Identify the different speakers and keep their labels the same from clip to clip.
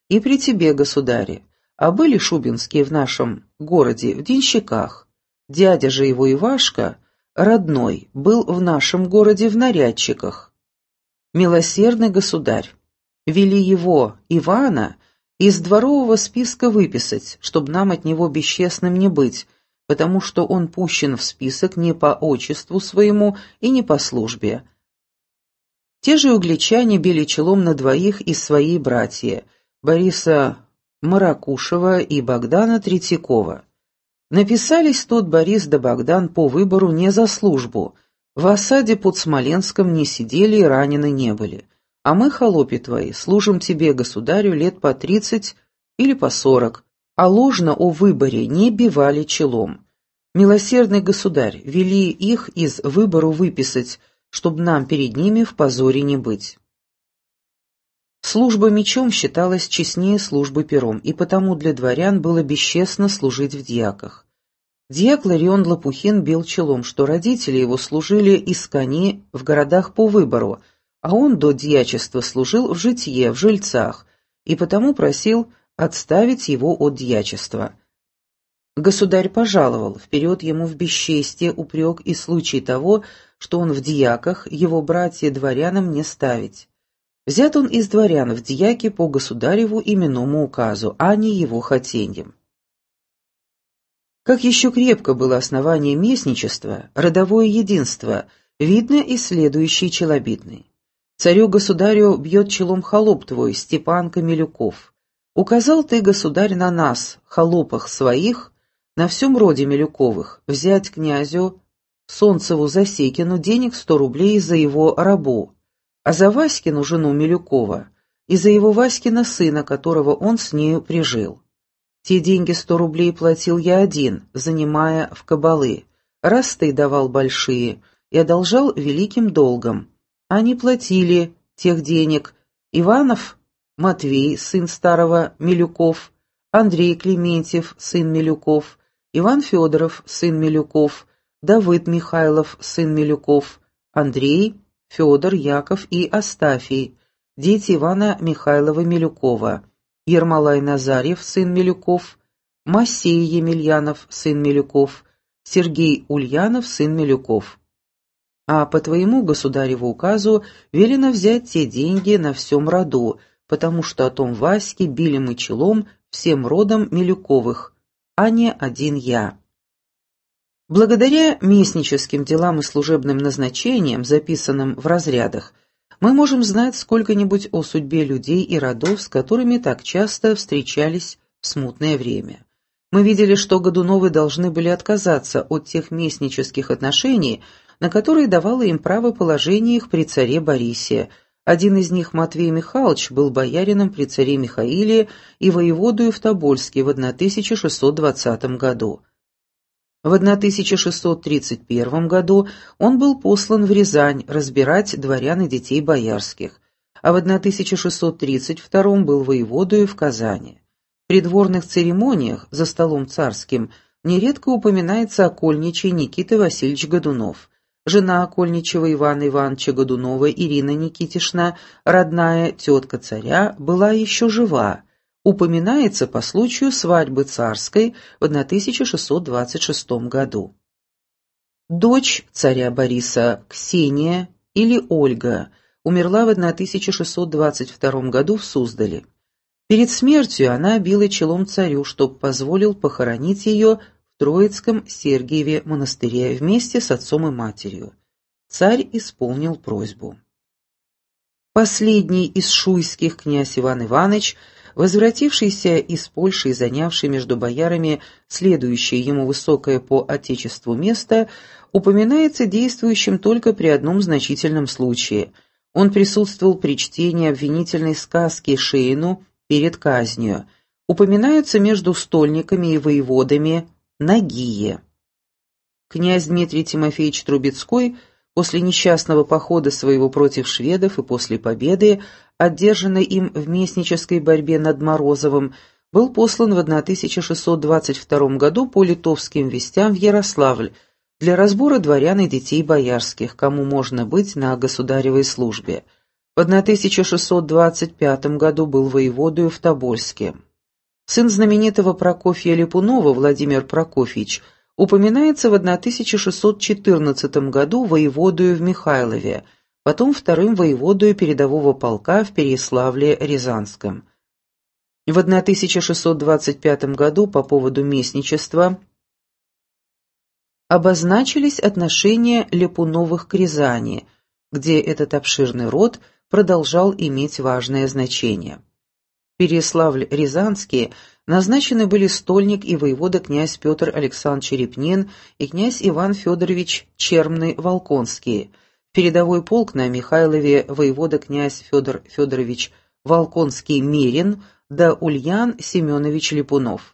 Speaker 1: и при тебе, государе. А были шубинские в нашем городе в денщиках. Дядя же его Ивашка, родной, был в нашем городе в нарядчиках. Милосердный государь, вели его, Ивана, из дворового списка выписать, чтобы нам от него бесчестным не быть, потому что он пущен в список не по отчеству своему и не по службе. Те же угличане били челом на двоих из своей братья, Бориса Маракушева и Богдана Третьякова. Написались тот Борис да Богдан по выбору не за службу, в осаде под Смоленском не сидели и ранены не были. А мы, холопи твои, служим тебе, государю, лет по 30 или по 40, а ложно о выборе не бивали челом. Милосердный государь, вели их из выбору выписать, чтобы нам перед ними в позоре не быть. Служба мечом считалась честнее службы пером, и потому для дворян было бесчестно служить в дьяках. Дьяк Ларион Лопухин бил челом, что родители его служили из кони в городах по выбору, а он до дьячества служил в житье, в жильцах, и потому просил отставить его от дьячества. Государь пожаловал, вперед ему в бесчестие упрек и случай того, что он в дьяках, его братья дворянам не ставить. Взят он из дворян в дьяки по государеву именному указу, а не его хотеньем. Как еще крепко было основание местничества, родовое единство, видно из следующей челобитной. Царю-государю бьет челом холоп твой, Степан Камелюков. Указал ты, государь, на нас, холопах своих, на всем роде Милюковых, взять князю Солнцеву Засекину денег 100 рублей за его рабу, а за Васькину жену Милюкова и за его Васькина сына, которого он с нею прижил. Те деньги 100 рублей платил я один, занимая в кабалы, раз ты давал большие, и одолжал великим долгом. Они платили тех денег Иванов Матвей, сын старого Милюков, Андрей Клементьев, сын Милюков, Иван Федоров, сын Милюков, Давыд Михайлов, сын Милюков, Андрей, Федор, Яков и Астафий, дети Ивана Михайлова Милюкова, Ермолай Назарьев, сын Милюков, Масей Емельянов, сын Милюков, Сергей Ульянов, сын Милюков. А по твоему государеву указу велено взять те деньги на всем роду, потому что о том Ваське били мы челом всем родом Милюковых, а не один я. Благодаря местническим делам и служебным назначениям, записанным в разрядах, мы можем знать сколько-нибудь о судьбе людей и родов, с которыми так часто встречались в смутное время. Мы видели, что Годуновы должны были отказаться от тех местнических отношений, на которые давало им право положение их при царе Борисе. Один из них, Матвей Михайлович, был боярином при царе Михаиле и воеводою в Тобольске в 1620 году. В 1631 году он был послан в Рязань разбирать дворян и детей боярских, а в 1632 был воеводою в Казани. В придворных церемониях за столом царским нередко упоминается окольничий Никита Васильевич Годунов. Жена окольничего Ивана Ивановича Годунова, Ирина Никитишна, родная тетка царя, была еще жива. Упоминается по случаю свадьбы царской в 1626 году. Дочь царя Бориса, Ксения или Ольга, умерла в 1622 году в Суздале. Перед смертью она била челом царю, чтоб позволил похоронить ее в Троицком Сергиеве монастыре вместе с отцом и матерью. Царь исполнил просьбу. Последний из шуйских, князь Иван Иванович, возвратившийся из Польши и занявший между боярами следующее ему высокое по отечеству место, упоминается действующим только при одном значительном случае. Он присутствовал при чтении обвинительной сказки Шейну перед казнью. Упоминаются между стольниками и воеводами Нагие. Князь Дмитрий Тимофеевич Трубецкой после несчастного похода своего против шведов и после победы, одержанной им в местнической борьбе над Морозовым, был послан в 1622 году по литовским вестям в Ярославль для разбора дворян и детей боярских, кому можно быть на государевой службе. В 1625 году был воеводою в Тобольске. Сын знаменитого Прокофья Липунова, Владимир Прокофьевич, упоминается в 1614 году воеводою в Михайлове, потом вторым воеводою передового полка в Переяславле-Рязанском. В 1625 году по поводу местничества обозначились отношения Липуновых к Рязани, где этот обширный род продолжал иметь важное значение. В Переяславль-Рязанский назначены были стольник и воевода князь Петр Александрович Репнин и князь Иван Федорович Чермный-Волконский, в передовой полк на Михайлове воевода князь Федор Федорович Волконский-Мерин да Ульян Семенович Липунов.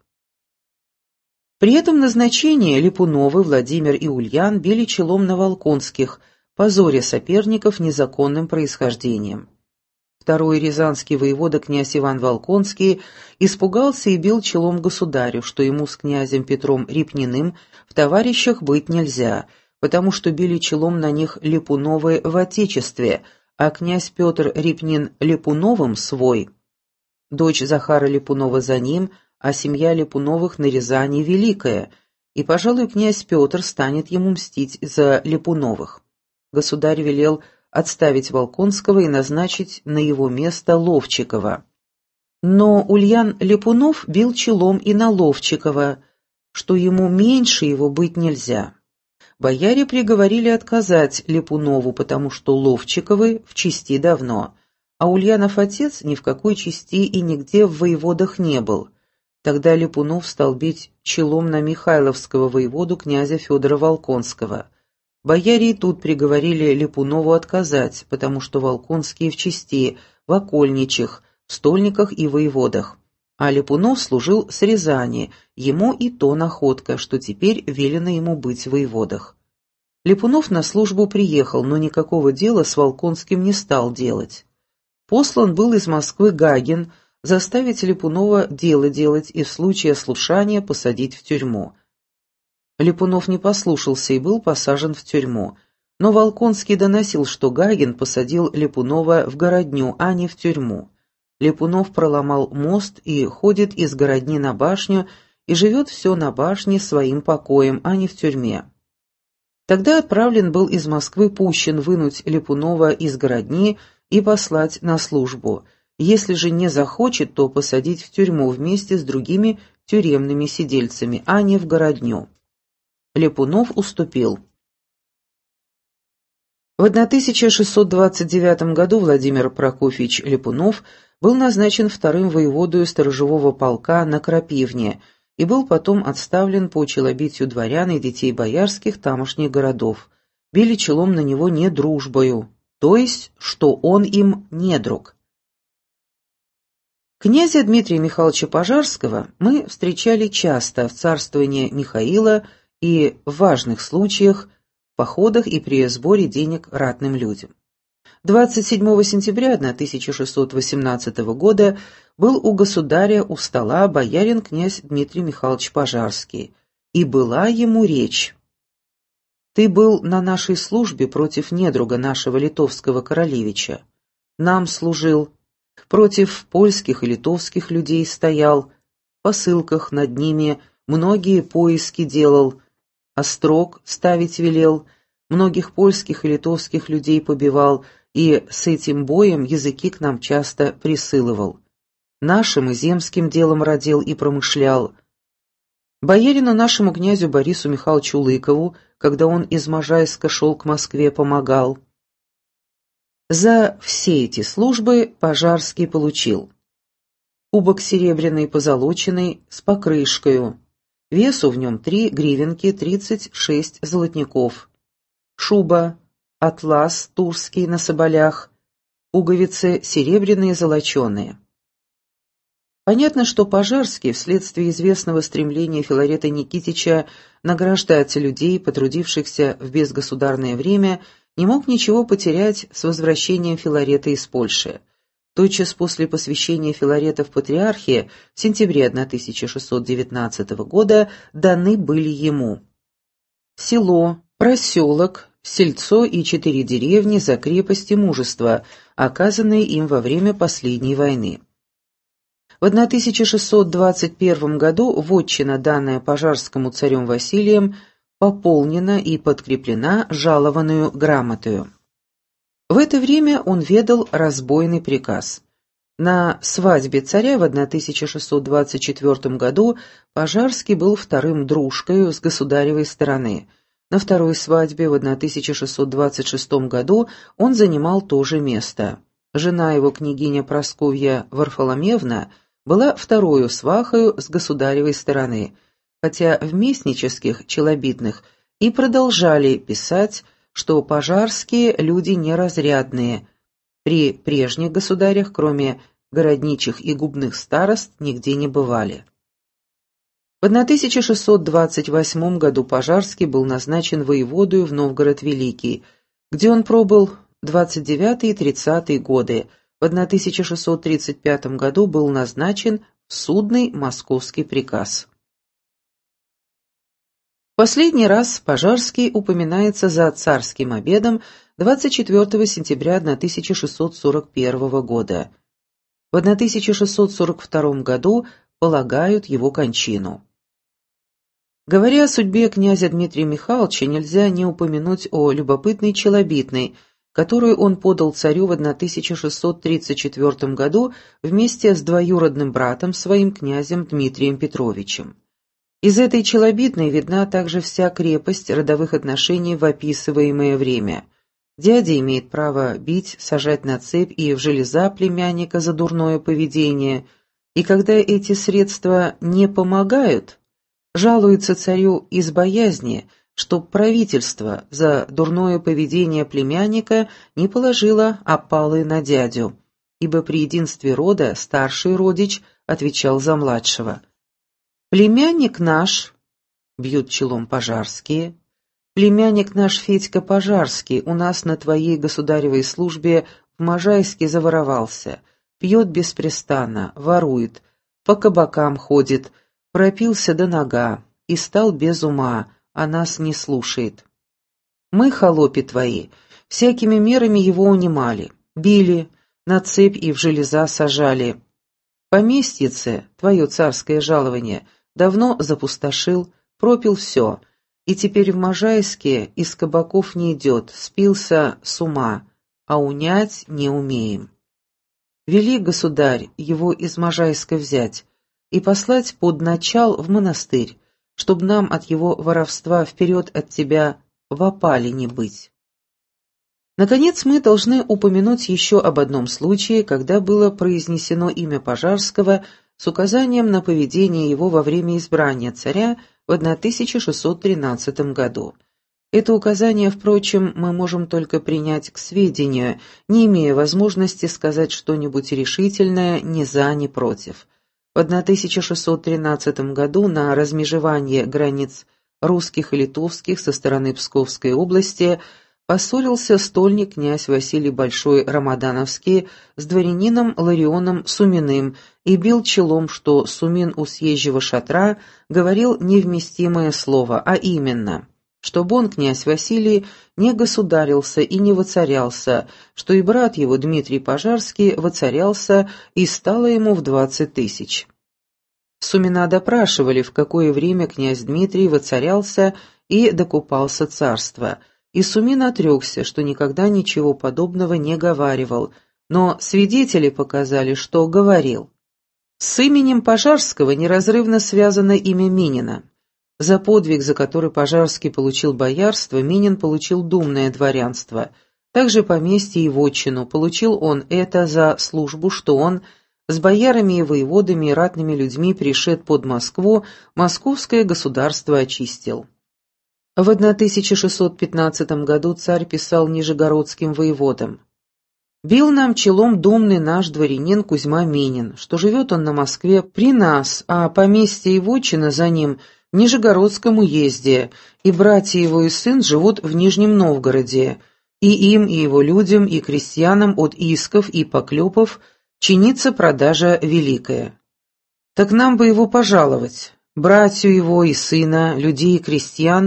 Speaker 1: При этом назначении Липуновы, Владимир и Ульян били челом на Волконских, позоря соперников незаконным происхождением. Второй рязанский воевода князь Иван Волконский испугался и бил челом государю, что ему с князем Петром Репниным в товарищах быть нельзя, потому что били челом на них Липуновы в отечестве, а князь Петр Репнин Липуновым свой. Дочь Захара Липунова за ним, а семья Липуновых на Рязани великая, и, пожалуй, князь Петр станет ему мстить за Липуновых. Государь велел отставить Волконского и назначить на его место Ловчикова. Но Ульян Липунов бил челом и на Ловчикова, что ему меньше его быть нельзя. Бояре приговорили отказать Липунову, потому что Ловчиковы в чести давно, а Ульянов отец ни в какой чести и нигде в воеводах не был. Тогда Липунов стал бить челом на Михайловского воеводу князя Федора Волконского. Бояре и тут приговорили Липунову отказать, потому что Волконские в чести, в окольничьих, в стольниках и воеводах. А Липунов служил с Рязани, ему и то находка, что теперь велено ему быть в воеводах. Липунов на службу приехал, но никакого дела с Волконским не стал делать. Послан был из Москвы Гагин заставить Липунова дело делать и в случае ослушания посадить в тюрьму. Липунов не послушался и был посажен в тюрьму, но Волконский доносил, что Гагин посадил Липунова в городню, а не в тюрьму. Липунов проломал мост и ходит из городни на башню и живет все на башне своим покоем, а не в тюрьме. Тогда отправлен был из Москвы Пущин вынуть Липунова из городни и послать на службу. Если же не захочет, то посадить в тюрьму вместе с другими тюремными сидельцами, а не в городню. Липунов уступил. В 1629 году Владимир Прокофьевич Липунов был назначен вторым воеводою сторожевого полка на Крапивне и был потом отставлен по челобитию дворян и детей боярских тамошних городов. Били челом на него не дружбою, то есть, что он им недруг. Князя Дмитрия Михайловича Пожарского мы встречали часто в царствовании Михаила и в важных случаях, в походах и при сборе денег ратным людям. 27 сентября 1618 года был у государя у стола боярин князь Дмитрий Михайлович Пожарский, и была ему речь. «Ты был на нашей службе против недруга нашего литовского королевича, нам служил, против польских и литовских людей стоял, в посылках над ними многие поиски делал, острог ставить велел, многих польских и литовских людей побивал, и с этим боем языки к нам часто присылывал. Нашим и земским делом родил и промышлял. Боярину нашему князю Борису Михайловичу Лыкову, когда он из Можайска шел к Москве, помогал. За все эти службы Пожарский получил кубок серебряный позолоченный с покрышкою, весу в нем 3 гривенки 36 золотников, шуба, атлас турский на соболях, пуговицы серебряные золоченые. Понятно, что Пожарский вследствие известного стремления Филарета Никитича награждать людей, потрудившихся в безгосударное время, не мог ничего потерять с возвращением Филарета из Польши. Тотчас после посвящения Филарета в патриархии в сентябре 1619 года даны были ему село, проселок, сельцо и 4 деревни за крепость и мужество, оказанные им во время последней войны. В 1621 году вотчина, данная пожарскому царем Василием, пополнена и подкреплена жалованную грамотою. В это время он ведал разбойный приказ. На свадьбе царя в 1624 году Пожарский был вторым дружкою с государевой стороны. На второй свадьбе в 1626 году он занимал то же место. Жена его, княгиня Прасковья Варфоломеевна, была второю свахою с государевой стороны, хотя в местнических челобитных и продолжали писать, что пожарские люди неразрядные. При прежних государях, кроме городничих и губных старост, нигде не бывали. В 1628 году Пожарский был назначен воеводою в Новгород Великий, где он пробыл 29 и 30 годы. В 1635 году был назначен в судный московский приказ. Последний раз Пожарский упоминается за царским обедом 24 сентября 1641 года. В 1642 году полагают его кончину. Говоря о судьбе князя Дмитрия Михайловича, нельзя не упомянуть о любопытной челобитной, которую он подал царю в 1634 году вместе с двоюродным братом своим князем Дмитрием Петровичем. Из этой челобитной видна также вся крепость родовых отношений в описываемое время. Дядя имеет право бить, сажать на цепь и в железа племянника за дурное поведение, и когда эти средства не помогают, жалуется царю из боязни, чтоб правительство за дурное поведение племянника не положило опалы на дядю, ибо при единстве рода старший родич отвечал за младшего. «Племянник наш», — бьют челом Пожарские, «племянник наш Федька Пожарский у нас на твоей государевой службе в Можайске заворовался, пьет беспрестанно, ворует, по кабакам ходит, пропился до нога и стал без ума, а нас не слушает. Мы, холопи твои, всякими мерами его унимали, били, на цепь и в железа сажали. Поместьице, твое царское жалование, давно запустошил, пропил все, и теперь в Можайске из кабаков не идет, спился с ума, а унять не умеем. Вели, государь, его из Можайска взять и послать под начал в монастырь, чтобы нам от его воровства вперед от тебя в опале не быть». Наконец, мы должны упомянуть еще об одном случае, когда было произнесено имя Пожарского с указанием на поведение его во время избрания царя в 1613 году. Это указание, впрочем, мы можем только принять к сведению, не имея возможности сказать что-нибудь решительное ни за, ни против. В 1613 году на размежевание границ русских и литовских со стороны Псковской области поссорился стольник князь Василий Большой Рамадановский с дворянином Ларионом Суминым и бил челом, что Сумин у съезжего шатра говорил невместимое слово, а именно, чтобы он, князь Василий, не государился и не воцарялся, что и брат его Дмитрий Пожарский воцарялся и стало ему в 20 тысяч. Сумина допрашивали, в какое время князь Дмитрий воцарялся и докупался царства, и Сумин отрекся, что никогда ничего подобного не говаривал, но свидетели показали, что говорил. С именем Пожарского неразрывно связано имя Минина. За подвиг, за который Пожарский получил боярство, Минин получил думное дворянство. Также поместье и вотчину получил он это за службу, что он с боярами и воеводами и ратными людьми пришед под Москву, московское государство очистил. В 1615 году царь писал нижегородским воеводам: «Бил нам челом думный наш дворянин Кузьма Минин, что живет он на Москве при нас, а поместье и вотчина за ним в Нижегородском уезде, и братья его и сын живут в Нижнем Новгороде, и им, и его людям, и крестьянам от исков и поклепов чинится продажа великая. Так нам бы его пожаловать, братью его и сына, людей и крестьян,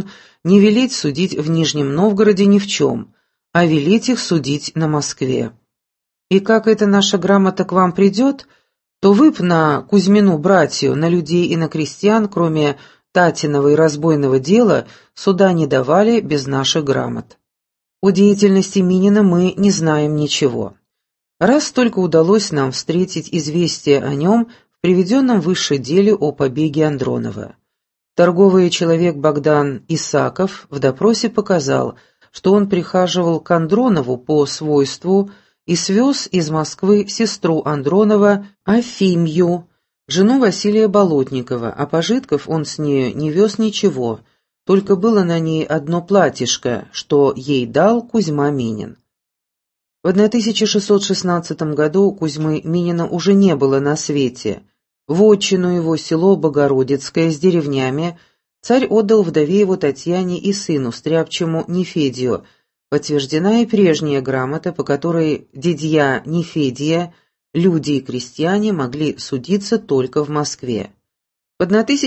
Speaker 1: не велеть судить в Нижнем Новгороде ни в чем, а велеть их судить на Москве. И как эта наша грамота к вам придет, то вы б на Кузьмину братью, на людей и на крестьян, кроме Татиного и разбойного дела, суда не давали без наших грамот. О деятельности Минина мы не знаем ничего. Раз только удалось нам встретить известие о нем в приведенном выше деле о побеге Андронова. Торговый человек Богдан Исаков в допросе показал, что он прихаживал к Андронову по свойству и свез из Москвы сестру Андронова Афимью, жену Василия Болотникова, а пожитков он с нею не вез ничего, только было на ней одно платьишко, что ей дал Кузьма Минин. В 1616 году Кузьмы Минина уже не было на свете. Вотчину его, село Богородицкое с деревнями, царь отдал вдове его Татьяне и сыну стряпчему Нефедию. Подтверждена и прежняя грамота, по которой дядья Нефедия, люди и крестьяне могли судиться только в Москве. В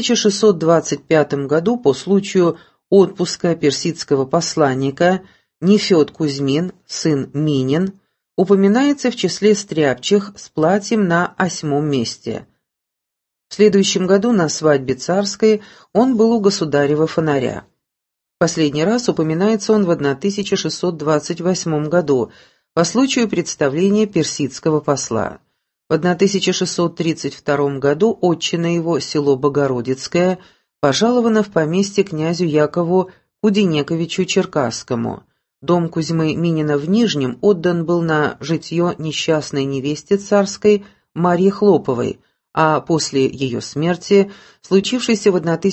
Speaker 1: 1625 году по случаю отпуска персидского посланника Нефед Кузьмин, сын Минин, упоминается в числе стряпчих с платьем на 8-м месте. В следующем году на свадьбе царской он был у государева фонаря. Последний раз упоминается он в 1628 году по случаю представления персидского посла. В 1632 году отчина его, село Богородицкое, пожаловано в поместье князю Якову Куденековичу Черкасскому. Дом Кузьмы Минина в Нижнем отдан был на житье несчастной невесте царской Марье Хлоповой, а после ее смерти, случившейся в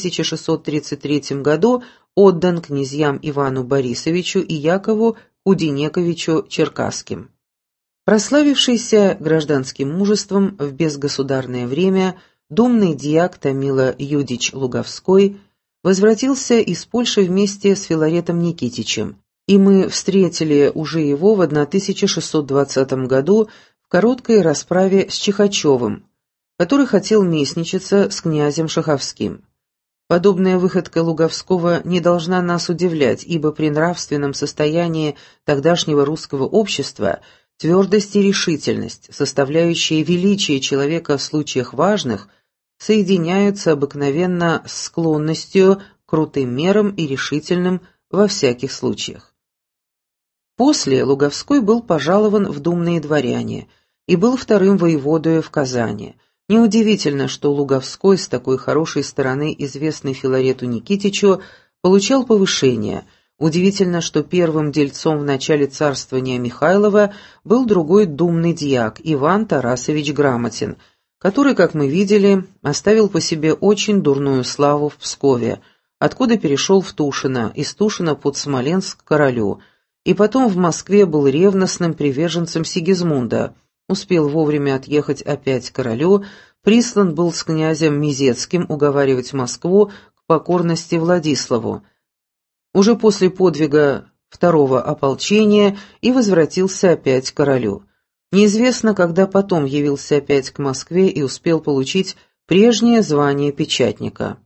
Speaker 1: 1633 году, отдан князьям Ивану Борисовичу и Якову Куденековичу Черкасским. Прославившийся гражданским мужеством в безгосударное время, думный дьяк Томила Юдич Луговской возвратился из Польши вместе с Филаретом Никитичем, и мы встретили уже его в 1620 году в короткой расправе с Чихачевым, который хотел местничаться с князем Шаховским. Подобная выходка Луговского не должна нас удивлять, ибо при нравственном состоянии тогдашнего русского общества твердость и решительность, составляющие величие человека в случаях важных, соединяются обыкновенно с склонностью к крутым мерам и решительным во всяких случаях. После Луговской был пожалован в думные дворяне и был вторым воеводою в Казани. Неудивительно, что Луговской, с такой хорошей стороны известный Филарету Никитичу, получал повышение. Удивительно, что первым дельцом в начале царствования Михайлова был другой думный дьяк Иван Тарасович Грамотин, который, как мы видели, оставил по себе очень дурную славу в Пскове, откуда перешел в Тушино, из Тушина под Смоленск к королю, и потом в Москве был ревностным приверженцем Сигизмунда, успел вовремя отъехать опять к королю, прислан был с князем Мизецким уговаривать Москву к покорности Владиславу, уже после подвига второго ополчения и возвратился опять к королю. Неизвестно, когда потом явился опять к Москве и успел получить прежнее звание печатника.